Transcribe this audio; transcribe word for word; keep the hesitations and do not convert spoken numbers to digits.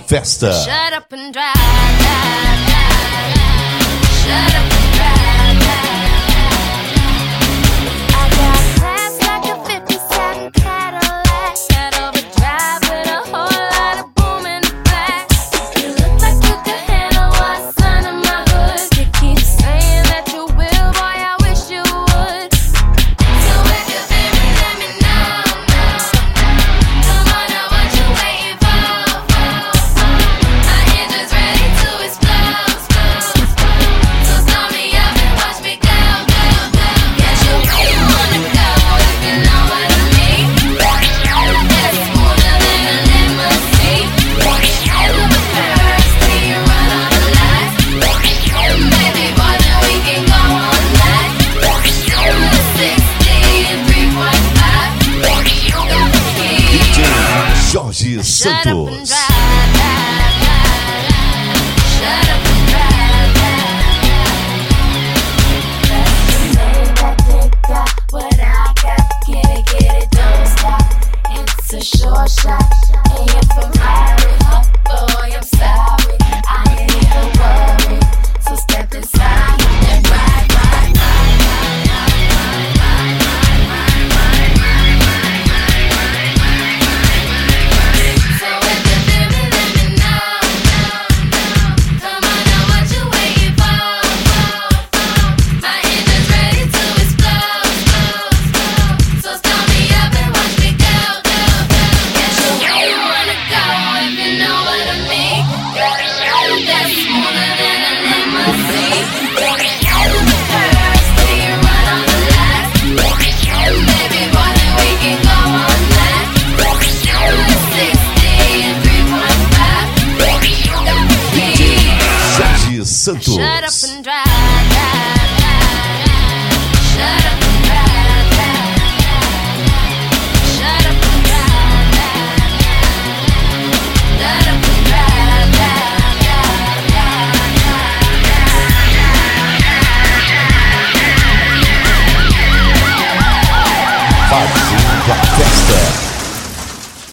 festa. Shut up and drive, drive, drive, drive. Shut up and drive, drive, drive. I got class like a fifty-seven Cadillac. That overdrive with a whole lot of boom in the back. You look like you could handle what's under my hood. You keep saying that you will, boy, I wish you would. So if you feel me, let me know, know, know. Come on, now what you waiting for, for, for? My engine's ready to explode, explode, explode. So start me up and watch me go, go, go. Get you where you wanna go, if you know what I mean. That's smoother than a limousine. Over the first, till you run out of lights. Baby boy, then we can go all night. Over the sixty and three point five. You got the key. D J Jorge Shut up and Santos. drive, drive, drive, drive. Shut up and drive, drive, drive. That dick got what I got. Get it, get it, don't stop. It's a short shot. And if I'm hurry up, boy, I'm sorry. I ain't even worried. So step inside and ride, ride, ride, ride, ride, ride, ride, ride, ride, ride, ride, ride, ride. So if you feel me, let me know, know, know. Come on, now what you waiting for, for, for? My engine's ready to explode, explode, explode. So start me up and watch me go, go, go. Get you where you wanna go, if you know what I mean. Got a ride that's smoother than a limousine. Take it out of the first till you run out of lights. Baby boy, then we can go all night. Over the sixty and three point five. You got the key. Jorge Shut up Santos. and drive, drive, drive, drive. Shut up